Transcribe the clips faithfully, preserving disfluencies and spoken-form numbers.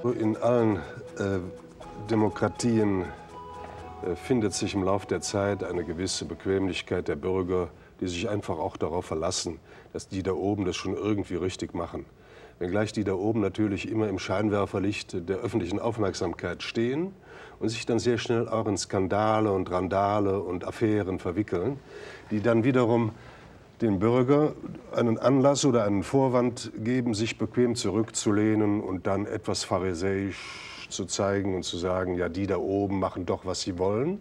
In allen äh, Demokratien äh, findet sich im Laufe der Zeit eine gewisse Bequemlichkeit der Bürger, die sich einfach auch darauf verlassen, dass die da oben das schon irgendwie richtig machen. Wenngleich die da oben natürlich immer im Scheinwerferlicht der öffentlichen Aufmerksamkeit stehen und sich dann sehr schnell auch in Skandale und Randale und Affären verwickeln, die dann wiederum den Bürger einen Anlass oder einen Vorwand geben, sich bequem zurückzulehnen und dann etwas pharisäisch zu zeigen und zu sagen, ja, die da oben machen doch, was sie wollen.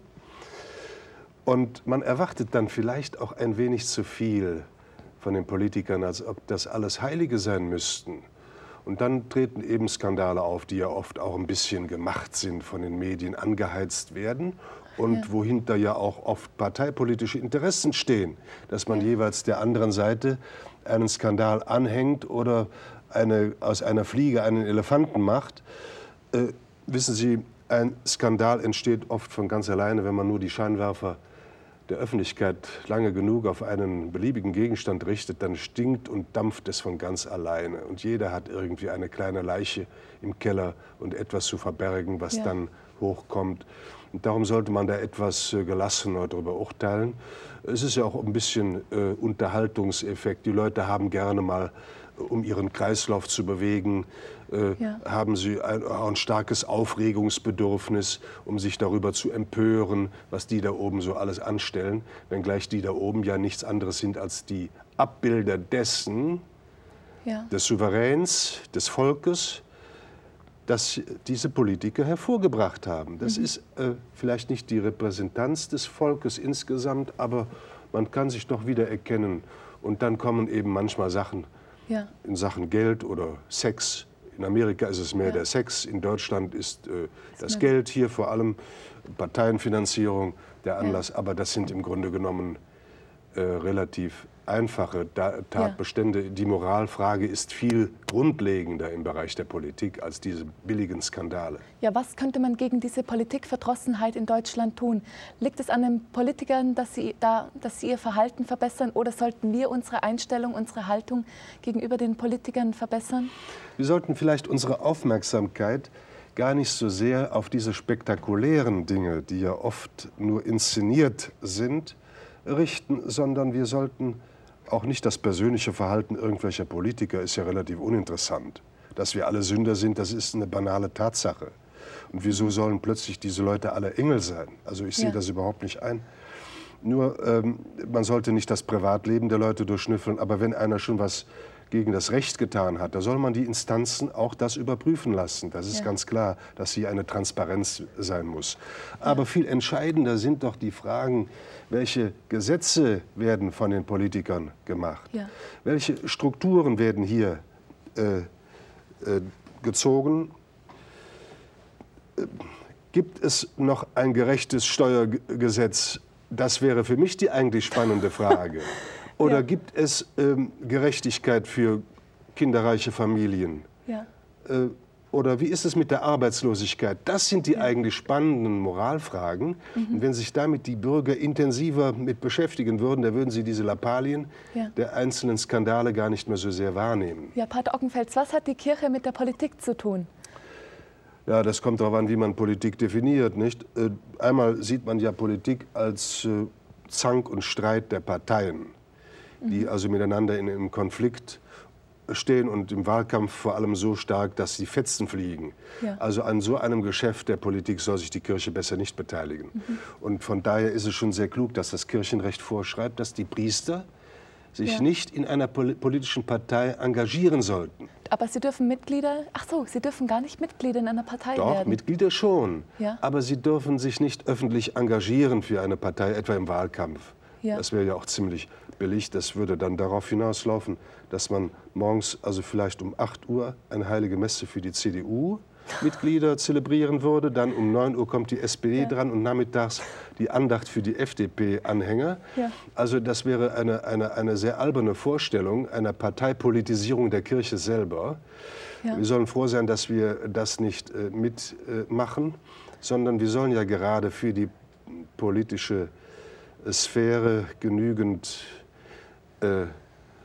Und man erwartet dann vielleicht auch ein wenig zu viel von den Politikern, als ob das alles Heilige sein müssten. Und dann treten eben Skandale auf, die ja oft auch ein bisschen gemacht sind, von den Medien angeheizt werden. Und ja. wohinter ja auch oft parteipolitische Interessen stehen, dass man ja. jeweils der anderen Seite einen Skandal anhängt oder eine, aus einer Fliege einen Elefanten macht. Äh, wissen Sie, ein Skandal entsteht oft von ganz alleine, wenn man nur die Scheinwerfer der Öffentlichkeit lange genug auf einen beliebigen Gegenstand richtet, dann stinkt und dampft es von ganz alleine. Und jeder hat irgendwie eine kleine Leiche im Keller und etwas zu verbergen, was ja. dann hochkommt. Und darum sollte man da etwas äh, gelassener darüber urteilen. Es ist ja auch ein bisschen äh, Unterhaltungseffekt. Die Leute haben gerne mal, äh, um ihren Kreislauf zu bewegen, äh, ja. haben sie ein, ein starkes Aufregungsbedürfnis, um sich darüber zu empören, was die da oben so alles anstellen. Wenngleich die da oben ja nichts anderes sind als die Abbilder dessen, ja. des Souveräns, des Volkes, das diese Politiker hervorgebracht haben. Das mhm. ist äh, vielleicht nicht die Repräsentanz des Volkes insgesamt, aber man kann sich doch wiedererkennen. Und dann kommen eben manchmal Sachen ja. in Sachen Geld oder Sex. In Amerika ist es mehr ja. der Sex, in Deutschland ist äh, das Geld, hier vor allem Parteienfinanzierung der Anlass. Ja. Aber das sind im Grunde genommen äh, relativ einfache Tatbestände. Ja. Die Moralfrage ist viel grundlegender im Bereich der Politik als diese billigen Skandale. Ja, was könnte man gegen diese Politikverdrossenheit in Deutschland tun? Liegt es an den Politikern, dass sie, da, dass sie ihr Verhalten verbessern, oder sollten wir unsere Einstellung, unsere Haltung gegenüber den Politikern verbessern? Wir sollten vielleicht unsere Aufmerksamkeit gar nicht so sehr auf diese spektakulären Dinge, die ja oft nur inszeniert sind, richten, sondern wir sollten auch nicht das persönliche Verhalten irgendwelcher Politiker, ist ja relativ uninteressant. Dass wir alle Sünder sind, das ist eine banale Tatsache. Und wieso sollen plötzlich diese Leute alle Engel sein? Also ich sehe ja. das überhaupt nicht ein. Nur, ähm, man sollte nicht das Privatleben der Leute durchschnüffeln, aber wenn einer schon was gegen das Recht getan hat, da soll man die Instanzen auch das überprüfen lassen. Das ist ja. ganz klar, dass hier eine Transparenz sein muss. Aber ja. viel entscheidender sind doch die Fragen, welche Gesetze werden von den Politikern gemacht? Ja. Welche Strukturen werden hier äh, äh, gezogen? Äh, gibt es noch ein gerechtes Steuergesetz? Das wäre für mich die eigentlich spannende Frage. Oder ja. gibt es ähm, Gerechtigkeit für kinderreiche Familien? Ja. Äh, oder wie ist es mit der Arbeitslosigkeit? Das sind die ja. eigentlich spannenden Moralfragen. Mhm. Und wenn sich damit die Bürger intensiver mit beschäftigen würden, dann würden sie diese Lappalien ja. der einzelnen Skandale gar nicht mehr so sehr wahrnehmen. Ja, Pater Ockenfels, was hat die Kirche mit der Politik zu tun? Ja, das kommt darauf an, wie man Politik definiert, nicht? Äh, einmal sieht man ja Politik als äh, Zank und Streit der Parteien, die also miteinander in einem Konflikt stehen und im Wahlkampf vor allem so stark, dass die Fetzen fliegen. Ja. Also an so einem Geschäft der Politik soll sich die Kirche besser nicht beteiligen. Mhm. Und von daher ist es schon sehr klug, dass das Kirchenrecht vorschreibt, dass die Priester sich ja. nicht in einer politischen Partei engagieren sollten. Aber sie dürfen Mitglieder, ach so, sie dürfen gar nicht Mitglieder in einer Partei Doch, werden. Mitglieder schon. Ja. Aber sie dürfen sich nicht öffentlich engagieren für eine Partei, etwa im Wahlkampf. Ja. Das wäre ja auch ziemlich billig. Das würde dann darauf hinauslaufen, dass man morgens, also vielleicht um acht Uhr, eine heilige Messe für die C D U-Mitglieder zelebrieren würde. Dann um neun Uhr kommt die S P D ja. dran und nachmittags die Andacht für die F D P-Anhänger. Ja. Also das wäre eine, eine, eine sehr alberne Vorstellung einer Parteipolitisierung der Kirche selber. Ja. Wir sollen froh sein, dass wir das nicht äh, mitmachen, äh, sondern wir sollen ja gerade für die politische Sphäre genügend äh,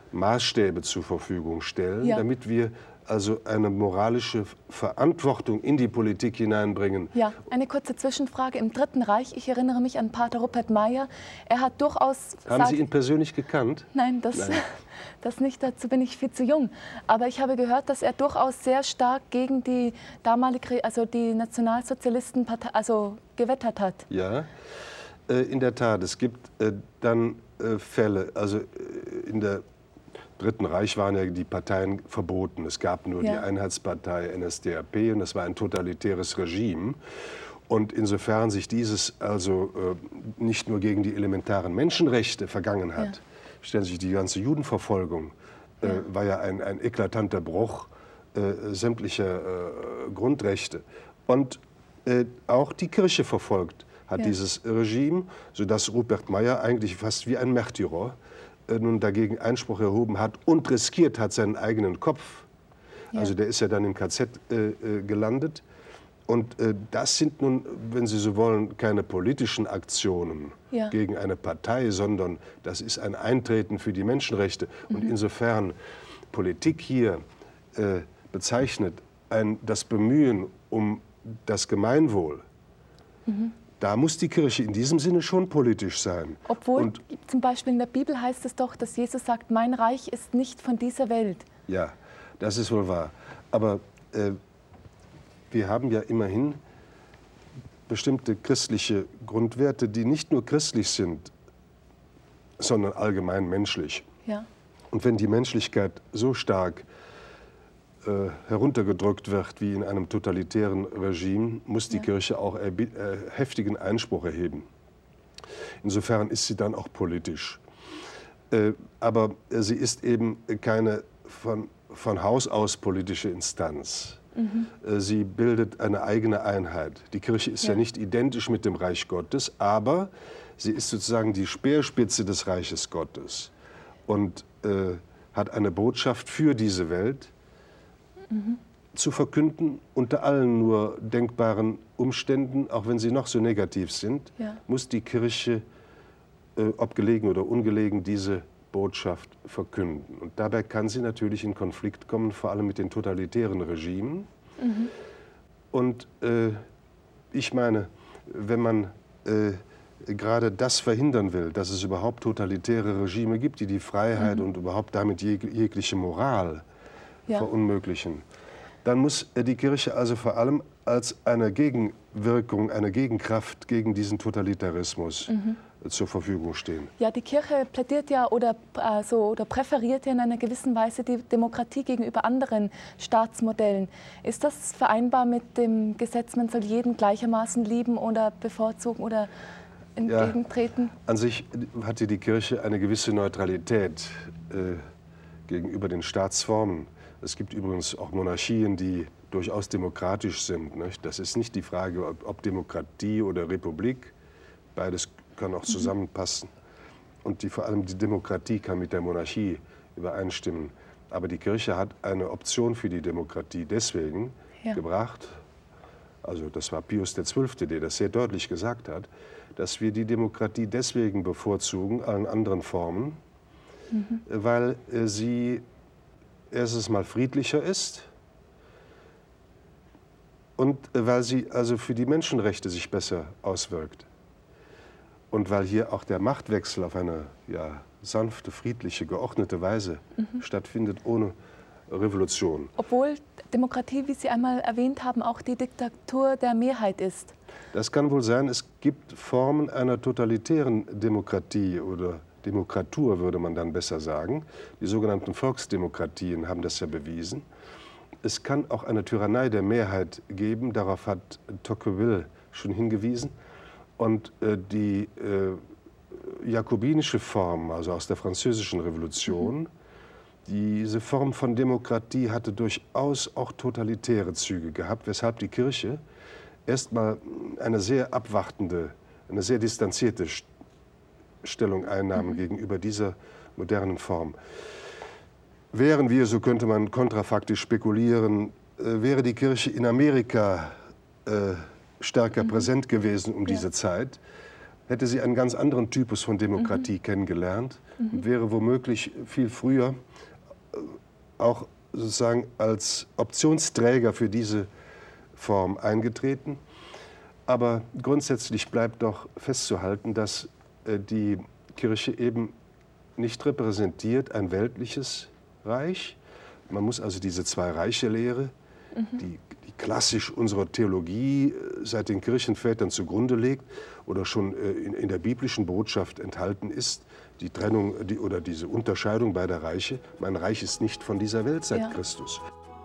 Maßstäbe zur Verfügung stellen, ja. damit wir also eine moralische Verantwortung in die Politik hineinbringen. Ja, eine kurze Zwischenfrage. Im Dritten Reich, ich erinnere mich an Pater Rupert Meyer, er hat durchaus... Haben Sie ihn persönlich gekannt? Nein, das, Nein. das nicht, dazu bin ich viel zu jung. Aber ich habe gehört, dass er durchaus sehr stark gegen die damalige, also die Nationalsozialistenpartei, also gewettert hat. Ja, äh, in der Tat. Es gibt äh, dann äh, Fälle, also äh, in der Dritten Reich waren ja die Parteien verboten. Es gab nur ja. die Einheitspartei N S D A P und das war ein totalitäres Regime. Und insofern sich dieses also äh, nicht nur gegen die elementaren Menschenrechte vergangen hat, ja. stellen Sie sich die ganze Judenverfolgung, äh, ja. war ja ein, ein eklatanter Bruch äh, sämtlicher äh, Grundrechte. Und äh, auch die Kirche verfolgt hat ja. dieses Regime, sodass Rupert Meyer eigentlich fast wie ein Märtyrer nun dagegen Einspruch erhoben hat und riskiert hat seinen eigenen Kopf. Ja. Also der ist ja dann im K Z äh, gelandet. Und äh, das sind nun, wenn Sie so wollen, keine politischen Aktionen ja. gegen eine Partei, sondern das ist ein Eintreten für die Menschenrechte. Mhm. Und insofern Politik hier äh, bezeichnet ein, das Bemühen um das Gemeinwohl, mhm. da muss die Kirche in diesem Sinne schon politisch sein. Obwohl und, zum Beispiel in der Bibel heißt es doch, dass Jesus sagt, mein Reich ist nicht von dieser Welt. Ja, das ist wohl wahr. Aber äh, wir haben ja immerhin bestimmte christliche Grundwerte, die nicht nur christlich sind, sondern allgemein menschlich. Ja. Und wenn die Menschlichkeit so stark Äh, heruntergedrückt wird wie in einem totalitären Regime, muss die ja. Kirche auch äh, heftigen Einspruch erheben. Insofern ist sie dann auch politisch. Äh, aber äh, sie ist eben keine von, von Haus aus politische Instanz. Mhm. Äh, sie bildet eine eigene Einheit. Die Kirche ist ja. ja nicht identisch mit dem Reich Gottes, aber sie ist sozusagen die Speerspitze des Reiches Gottes und äh, hat eine Botschaft für diese Welt, Mhm. zu verkünden, unter allen nur denkbaren Umständen, auch wenn sie noch so negativ sind, ja. muss die Kirche, äh, ob gelegen oder ungelegen, diese Botschaft verkünden. Und dabei kann sie natürlich in Konflikt kommen, vor allem mit den totalitären Regimen. Mhm. Und äh, ich meine, wenn man äh, gerade das verhindern will, dass es überhaupt totalitäre Regime gibt, die die Freiheit mhm. und überhaupt damit jeg jegliche Moral ja. verunmöglichen, dann muss die Kirche also vor allem als eine Gegenwirkung, eine Gegenkraft gegen diesen Totalitarismus mhm. zur Verfügung stehen. Ja, die Kirche plädiert ja oder, also, oder präferiert ja in einer gewissen Weise die Demokratie gegenüber anderen Staatsmodellen. Ist das vereinbar mit dem Gesetz, man soll jeden gleichermaßen lieben oder bevorzugen oder entgegentreten? Ja, an sich hatte die Kirche eine gewisse Neutralität äh, gegenüber den Staatsformen. Es gibt übrigens auch Monarchien, die durchaus demokratisch sind. Nicht? Das ist nicht die Frage, ob, ob Demokratie oder Republik. Beides kann auch zusammenpassen. Und die, vor allem die Demokratie kann mit der Monarchie übereinstimmen. Aber die Kirche hat eine Option für die Demokratie deswegen ja. gebracht, also das war Pius der Zwölfte, der das sehr deutlich gesagt hat, dass wir die Demokratie deswegen bevorzugen allen anderen Formen, mhm. weil äh, sie erstens mal friedlicher ist und weil sie also für die Menschenrechte sich besser auswirkt. Und weil hier auch der Machtwechsel auf eine ja, sanfte, friedliche, geordnete Weise mhm. stattfindet, ohne Revolution. Obwohl Demokratie, wie Sie einmal erwähnt haben, auch die Diktatur der Mehrheit ist. Das kann wohl sein. Es gibt Formen einer totalitären Demokratie oder Demokratur, würde man dann besser sagen. Die sogenannten Volksdemokratien haben das ja bewiesen. Es kann auch eine Tyrannei der Mehrheit geben, darauf hat Tocqueville schon hingewiesen. Und äh, die äh, jakobinische Form, also aus der Französischen Revolution, mhm. diese Form von Demokratie hatte durchaus auch totalitäre Züge gehabt, weshalb die Kirche erstmal eine sehr abwartende, eine sehr distanzierte Stellung einnahm mhm. gegenüber dieser modernen Form. Wären wir, so könnte man kontrafaktisch spekulieren, äh, wäre die Kirche in Amerika äh, stärker mhm. präsent gewesen um ja. diese Zeit, hätte sie einen ganz anderen Typus von Demokratie mhm. kennengelernt mhm. und wäre womöglich viel früher auch sozusagen als Optionsträger für diese Form eingetreten. Aber grundsätzlich bleibt doch festzuhalten, dass äh, die Kirche eben nicht repräsentiert ein weltliches Reich. Man muss also diese Zwei-Reiche-Lehre, mhm. die, die klassisch unserer Theologie seit den Kirchenvätern zugrunde liegt oder schon äh, in, in der biblischen Botschaft enthalten ist, die Trennung die, oder diese Unterscheidung beider Reiche. Mein Reich ist nicht von dieser Welt seit ja. Christus.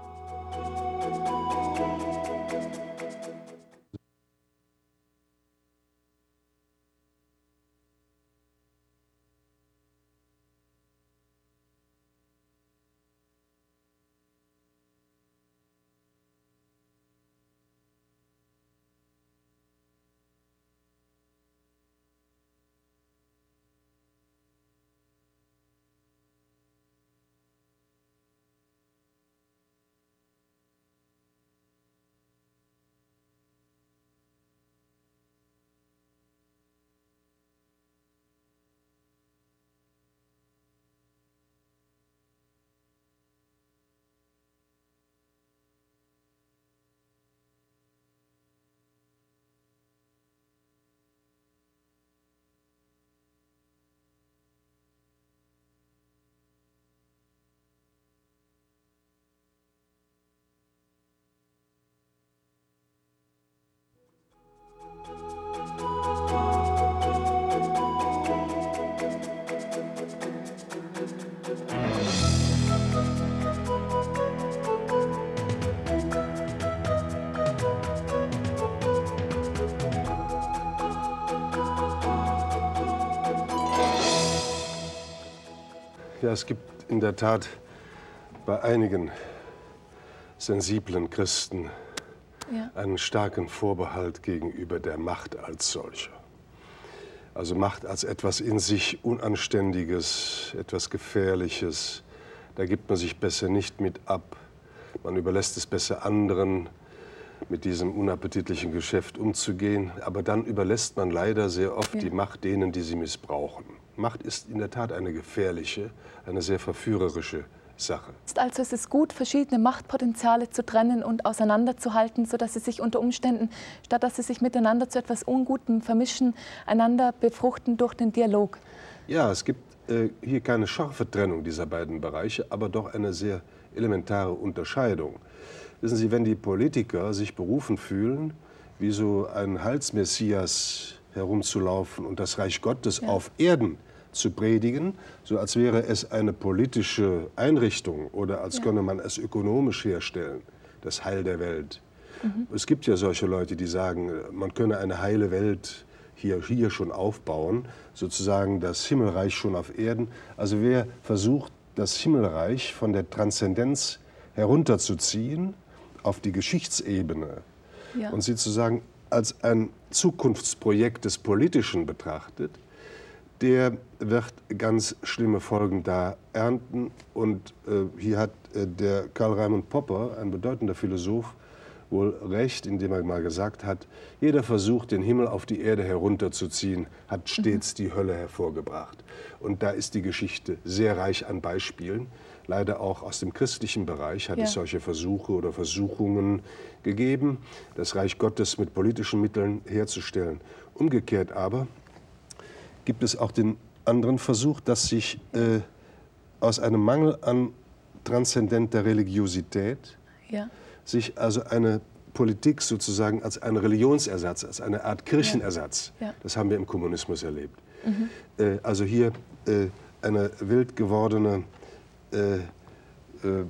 Ja, es gibt in der Tat bei einigen sensiblen Christen ja. einen starken Vorbehalt gegenüber der Macht als solcher. Also Macht als etwas in sich Unanständiges, etwas Gefährliches. Da gibt man sich besser nicht mit ab. Man überlässt es besser anderen, mit diesem unappetitlichen Geschäft umzugehen. Aber dann überlässt man leider sehr oft ja. die Macht denen, die sie missbrauchen. Macht ist in der Tat eine gefährliche, eine sehr verführerische Sache. Also es ist gut, verschiedene Machtpotenziale zu trennen und auseinanderzuhalten, sodass sie sich unter Umständen, statt dass sie sich miteinander zu etwas Ungutem vermischen, einander befruchten durch den Dialog. Ja, es gibt äh, hier keine scharfe Trennung dieser beiden Bereiche, aber doch eine sehr elementare Unterscheidung. Wissen Sie, wenn die Politiker sich berufen fühlen, wie so ein Heilsmessias herumzulaufen und das Reich Gottes ja. auf Erden zu predigen, so als wäre es eine politische Einrichtung oder als ja. könne man es ökonomisch herstellen, das Heil der Welt. Mhm. Es gibt ja solche Leute, die sagen, man könne eine heile Welt hier, hier schon aufbauen, sozusagen das Himmelreich schon auf Erden. Also wer versucht, das Himmelreich von der Transzendenz herunterzuziehen auf die Geschichtsebene ja. und sie zu sagen, als ein Zukunftsprojekt des Politischen betrachtet, der wird ganz schlimme Folgen da ernten. Und äh, hier hat äh, der Karl Raimund Popper, ein bedeutender Philosoph, wohl recht, indem er mal gesagt hat, jeder Versuch, den Himmel auf die Erde herunterzuziehen, hat stets mhm. die Hölle hervorgebracht. Und da ist die Geschichte sehr reich an Beispielen. Leider auch aus dem christlichen Bereich hat ja. es solche Versuche oder Versuchungen gegeben, das Reich Gottes mit politischen Mitteln herzustellen. Umgekehrt aber gibt es auch den anderen Versuch, dass sich äh, aus einem Mangel an transzendenter Religiosität ja. sich also eine Politik sozusagen als ein Religionsersatz, als eine Art Kirchenersatz, ja. Ja. das haben wir im Kommunismus erlebt. Mhm. Äh, also hier äh, eine wild gewordene Äh, äh,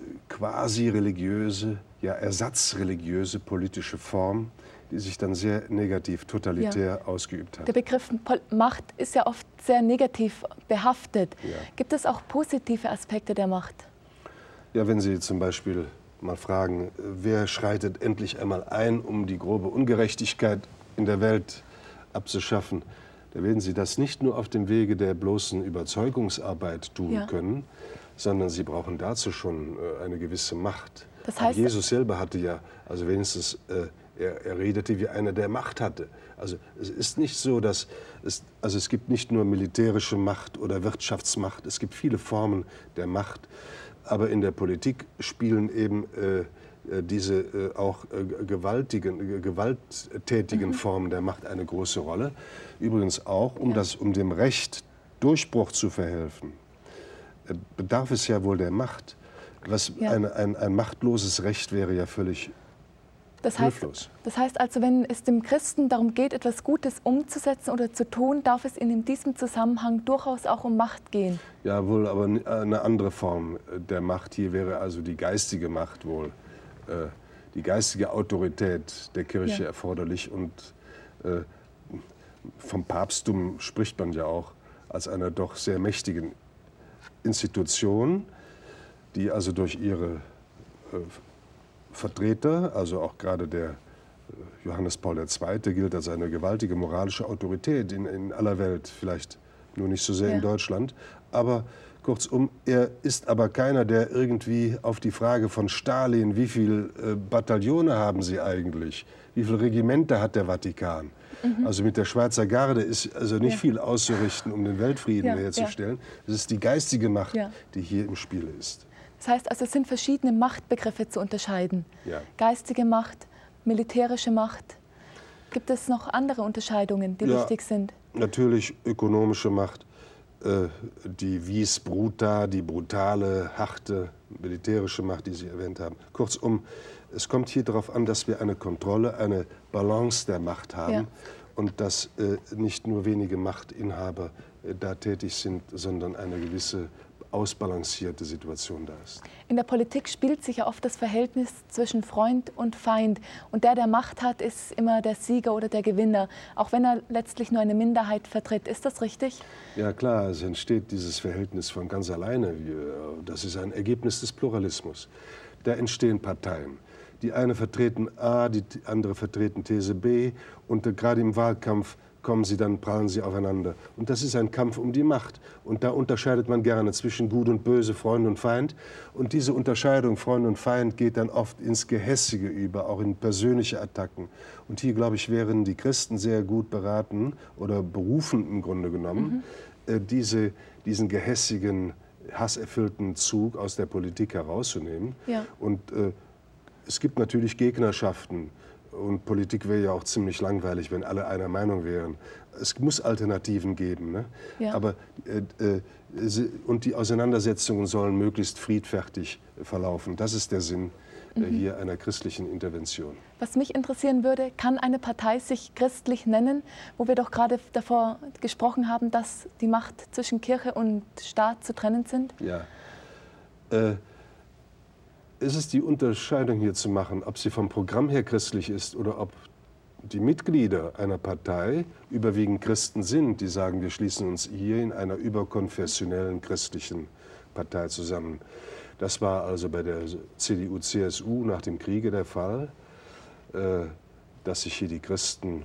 quasi religiöse, ja ersatzreligiöse politische Form, die sich dann sehr negativ, totalitär ja. ausgeübt hat. Der Begriff Macht ist ja oft sehr negativ behaftet. Ja. Gibt es auch positive Aspekte der Macht? Ja, wenn Sie zum Beispiel mal fragen, wer schreitet endlich einmal ein, um die grobe Ungerechtigkeit in der Welt abzuschaffen, da werden Sie das nicht nur auf dem Wege der bloßen Überzeugungsarbeit tun ja. können, sondern Sie brauchen dazu schon äh, eine gewisse Macht. Das heißt, Jesus selber hatte ja, also wenigstens äh, Er, er redete wie einer, der Macht hatte. Also es ist nicht so, dass es, also es gibt nicht nur militärische Macht oder Wirtschaftsmacht, es gibt viele Formen der Macht. Aber in der Politik spielen eben äh, diese äh, auch äh, gewaltigen, äh, gewalttätigen mhm. Formen der Macht eine große Rolle. Übrigens auch, um, ja. das, um dem Recht Durchbruch zu verhelfen, äh, bedarf es ja wohl der Macht. Was ja. eine, ein, ein machtloses Recht wäre ja völlig Das heißt, das heißt also, wenn es dem Christen darum geht, etwas Gutes umzusetzen oder zu tun, darf es in diesem Zusammenhang durchaus auch um Macht gehen. Ja, wohl, aber eine andere Form der Macht. Hier wäre also die geistige Macht wohl, äh, die geistige Autorität der Kirche ja. erforderlich. Und äh, vom Papsttum spricht man ja auch als einer doch sehr mächtigen Institution, die also durch ihre äh, Vertreter, also auch gerade der Johannes Paul der Zweite gilt als eine gewaltige moralische Autorität in, in aller Welt, vielleicht nur nicht so sehr ja. in Deutschland. Aber kurzum, er ist aber keiner, der irgendwie auf die Frage von Stalin, wie viele äh, Bataillone haben Sie eigentlich, wie viele Regimenter hat der Vatikan? Mhm. Also mit der Schweizer Garde ist also nicht ja. viel auszurichten, um den Weltfrieden ja. herzustellen. Es ist die geistige Macht, ja. die hier im Spiel ist. Das heißt also, es sind verschiedene Machtbegriffe zu unterscheiden. Ja. Geistige Macht, militärische Macht. Gibt es noch andere Unterscheidungen, die ja, wichtig sind? Natürlich ökonomische Macht, äh, die vis bruta, die brutale, harte militärische Macht, die Sie erwähnt haben. Kurzum, es kommt hier darauf an, dass wir eine Kontrolle, eine Balance der Macht haben ja. und dass äh, nicht nur wenige Machtinhaber äh, da tätig sind, sondern eine gewisse ausbalancierte Situation da ist. In der Politik spielt sich ja oft das Verhältnis zwischen Freund und Feind. Und der, der Macht hat, ist immer der Sieger oder der Gewinner, auch wenn er letztlich nur eine Minderheit vertritt. Ist das richtig? Ja klar, es entsteht dieses Verhältnis von ganz alleine. Das ist ein Ergebnis des Pluralismus. Da entstehen Parteien. Die eine vertreten A, die andere vertreten These B. Und gerade im Wahlkampf kommen sie dann, prallen sie aufeinander. Und das ist ein Kampf um die Macht. Und da unterscheidet man gerne zwischen Gut und Böse, Freund und Feind. Und diese Unterscheidung Freund und Feind geht dann oft ins Gehässige über, auch in persönliche Attacken. Und hier, glaube ich, wären die Christen sehr gut beraten oder berufen im Grunde genommen, mhm. äh, diese, diesen gehässigen, hasserfüllten Zug aus der Politik herauszunehmen. Ja. Und äh, es gibt natürlich Gegnerschaften. Und Politik wäre ja auch ziemlich langweilig, wenn alle einer Meinung wären. Es muss Alternativen geben. Ne? Ja. Aber, äh, äh, und die Auseinandersetzungen sollen möglichst friedfertig verlaufen. Das ist der Sinn äh, mhm. hier einer christlichen Intervention. Was mich interessieren würde, kann eine Partei sich christlich nennen, wo wir doch gerade davor gesprochen haben, dass die Macht zwischen Kirche und Staat zu trennen sind? Ja. Äh, Es ist die Unterscheidung hier zu machen, ob sie vom Programm her christlich ist oder ob die Mitglieder einer Partei überwiegend Christen sind, die sagen, wir schließen uns hier in einer überkonfessionellen christlichen Partei zusammen. Das war also bei der C D U C S U nach dem Kriege der Fall, dass sich hier die Christen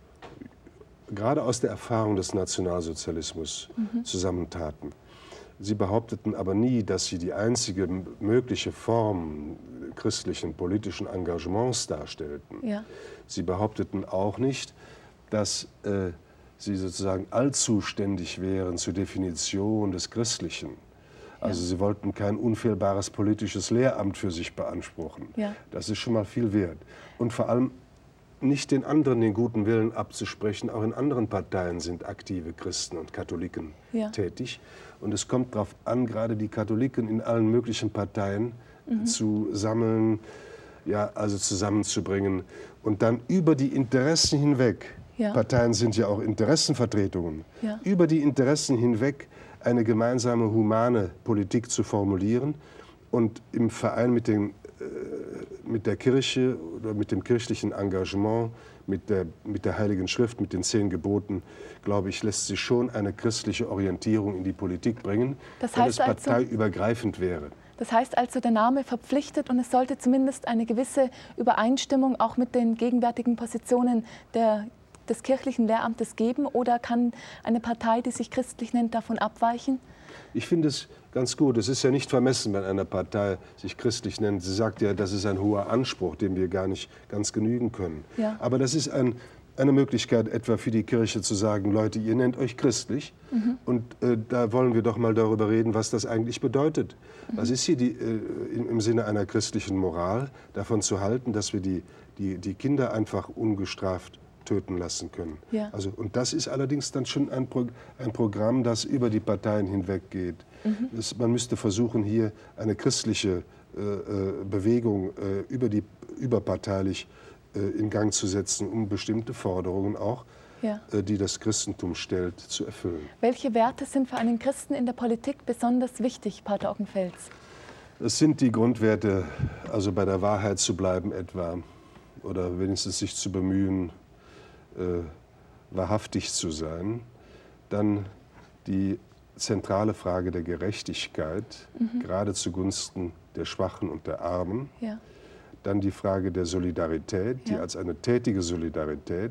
gerade aus der Erfahrung des Nationalsozialismus mhm. zusammentaten. Sie behaupteten aber nie, dass sie die einzige mögliche Form christlichen politischen Engagements darstellten. Ja. Sie behaupteten auch nicht, dass äh, sie sozusagen allzuständig wären zur Definition des Christlichen. Also ja. sie wollten kein unfehlbares politisches Lehramt für sich beanspruchen. Ja. Das ist schon mal viel wert. Und vor allem nicht den anderen den guten Willen abzusprechen. Auch in anderen Parteien sind aktive Christen und Katholiken ja. tätig. Und es kommt darauf an, gerade die Katholiken in allen möglichen Parteien mhm. zu sammeln, ja, also zusammenzubringen und dann über die Interessen hinweg, ja. Parteien sind ja auch Interessenvertretungen, ja. über die Interessen hinweg eine gemeinsame humane Politik zu formulieren und im Verein mit, den, äh, mit der Kirche oder mit dem kirchlichen Engagement, mit der, mit der Heiligen Schrift, mit den zehn Geboten, glaube ich, lässt sich schon eine christliche Orientierung in die Politik bringen, das wenn heißt es parteiübergreifend also, wäre. Das heißt also, der Name verpflichtet und es sollte zumindest eine gewisse Übereinstimmung auch mit den gegenwärtigen Positionen der, des kirchlichen Lehramtes geben, oder kann eine Partei, die sich christlich nennt, davon abweichen? Ich finde es ganz gut. Es ist ja nicht vermessen, wenn eine Partei sich christlich nennt. Sie sagt ja, das ist ein hoher Anspruch, dem wir gar nicht ganz genügen können. Ja. Aber das ist ein, eine Möglichkeit etwa für die Kirche zu sagen, Leute, ihr nennt euch christlich mhm. und äh, da wollen wir doch mal darüber reden, was das eigentlich bedeutet. Mhm. Was ist hier die, äh, im, im Sinne einer christlichen Moral, davon zu halten, dass wir die, die, die Kinder einfach ungestraft töten lassen können. Ja. Also, und das ist allerdings dann schon ein, Pro, ein Programm, das über die Parteien hinweg geht. Mhm. Das, man müsste versuchen, hier eine christliche äh, Bewegung äh, über die, überparteilich äh, in Gang zu setzen, um bestimmte Forderungen auch, ja. äh, die das Christentum stellt, zu erfüllen. Welche Werte sind für einen Christen in der Politik besonders wichtig, Pater Ockenfels? Es sind die Grundwerte, also bei der Wahrheit zu bleiben etwa, oder wenigstens sich zu bemühen, Äh, wahrhaftig zu sein. Dann die zentrale Frage der Gerechtigkeit, mhm. gerade zugunsten der Schwachen und der Armen. Ja. Dann die Frage der Solidarität, die ja. als eine tätige Solidarität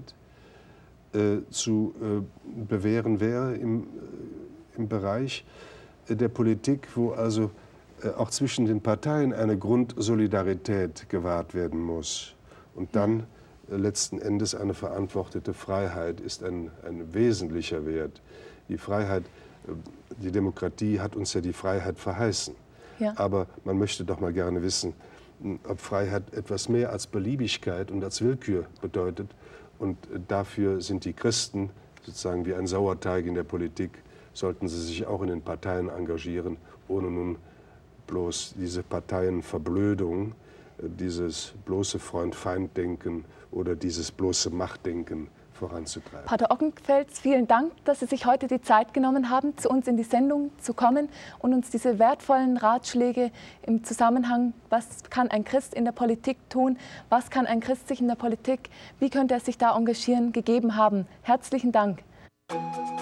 äh, zu äh, bewähren wäre im, äh, im Bereich äh, der Politik, wo also äh, auch zwischen den Parteien eine Grundsolidarität gewahrt werden muss. Und dann ja. letzten Endes eine verantwortete Freiheit ist ein, ein wesentlicher Wert. Die Freiheit, die Demokratie hat uns ja die Freiheit verheißen. Ja. Aber man möchte doch mal gerne wissen, ob Freiheit etwas mehr als Beliebigkeit und als Willkür bedeutet. Und dafür sind die Christen sozusagen wie ein Sauerteig in der Politik, sollten sie sich auch in den Parteien engagieren, ohne nun bloß diese Parteienverblödung, dieses bloße Freund-Feind-Denken oder dieses bloße Machtdenken voranzutreiben. Pater Ockenfels, vielen Dank, dass Sie sich heute die Zeit genommen haben, zu uns in die Sendung zu kommen und uns diese wertvollen Ratschläge im Zusammenhang, was kann ein Christ in der Politik tun, was kann ein Christ sich in der Politik, wie könnte er sich da engagieren, gegeben haben. Herzlichen Dank.